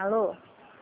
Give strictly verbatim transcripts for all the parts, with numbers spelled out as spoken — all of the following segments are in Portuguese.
Alô?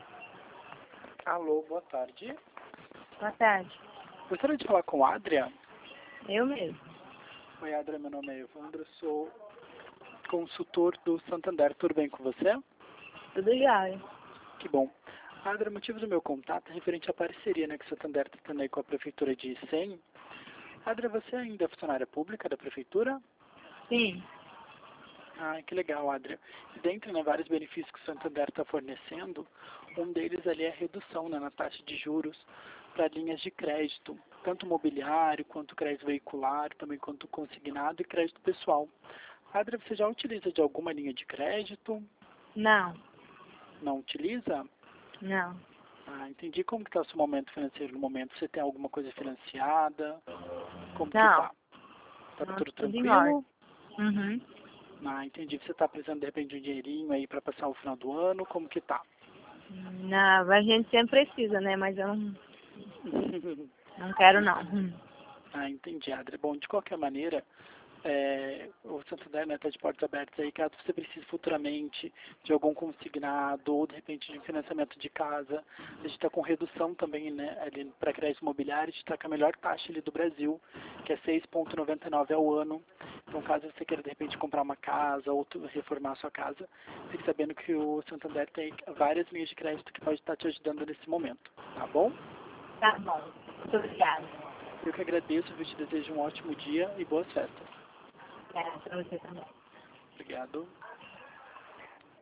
Alô, boa tarde. Boa tarde. Gostaria de falar com a Adria? Eu mesmo. Oi, Adria, meu nome é Evandro, sou consultor do Santander. Tudo bem com você? Tudo jóia. Que bom. Adria, o motivo do meu contato é referente à parceria, né, que o Santander está tendo aí com a Prefeitura de Icém. Adria, você ainda é funcionária pública da Prefeitura? Sim. Ah, que legal, Adria. E dentre, né, vários benefícios que o Santander está fornecendo, um deles ali é a redução, né, na taxa de juros para linhas de crédito, tanto mobiliário, quanto crédito veicular, também quanto consignado e crédito pessoal. Adria, você já utiliza de alguma linha de crédito? Não. Não utiliza? Não. Ah, entendi. Como que está o seu momento financeiro no momento? Você tem alguma coisa financiada? Como que Não. tá? Tá Não, tudo tudo em ordem. tranquilo? Uhum. Ah, entendi. Você está precisando de repente de um dinheirinho aí para passar o final do ano? Como que tá? Não, a gente sempre precisa, né? Mas eu não, não quero não. Hum. Ah, entendi, Adri. Bom, de qualquer maneira, é, o Santander está de portas abertas aí, caso você precise futuramente de algum consignado ou de repente de financiamento de casa. A gente está com redução também, né, ali para crédito imobiliário, a gente está com a melhor taxa ali do Brasil, que é seis vírgula noventa e nove ao ano. Então, caso você queira de repente comprar uma casa ou tu- reformar a sua casa, fique sabendo que o Santander tem várias linhas de crédito que pode estar te ajudando nesse momento, tá bom? Tá bom. Muito obrigada. Eu que agradeço, eu te desejo um ótimo dia e boas festas. Obrigada pra você também. Obrigado.